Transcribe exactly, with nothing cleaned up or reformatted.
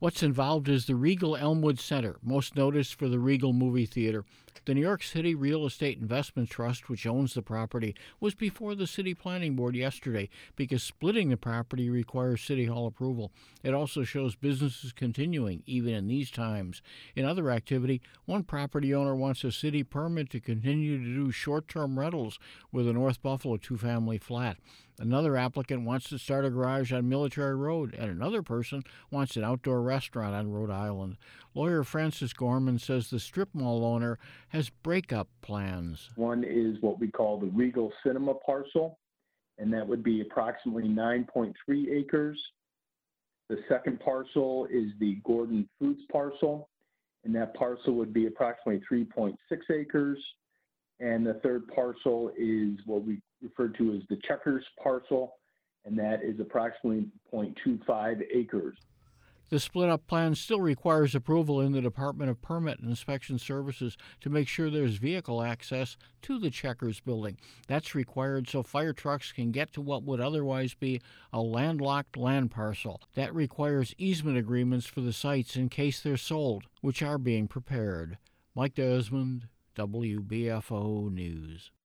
What's involved is the Regal Elmwood Center, most noticed for the Regal Movie Theater. The New York City Real Estate Investment Trust, which owns the property, was before the City Planning Board yesterday because splitting the property requires City Hall approval. It also shows businesses continuing, even in these times. In other activity, one property owner wants a city permit to continue to do short-term rentals with a North Buffalo two-family flat. Another applicant wants to start a garage on Military Road, and another person wants an outdoor restaurant on Rhode Island. Lawyer Francis Gorman says the strip mall owner has breakup plans. One is what we call the Regal Cinema parcel, and that would be approximately nine point three acres. The second parcel is the Gordon Foods parcel, and that parcel would be approximately three point six acres. And the third parcel is what we refer to as the Checkers parcel, and that is approximately zero point two five acres. The split-up plan still requires approval in the Department of Permit and Inspection Services to make sure there's vehicle access to the Checkers building. That's required so fire trucks can get to what would otherwise be a landlocked land parcel. That requires easement agreements for the sites in case they're sold, which are being prepared. Mike Desmond, W B F O News.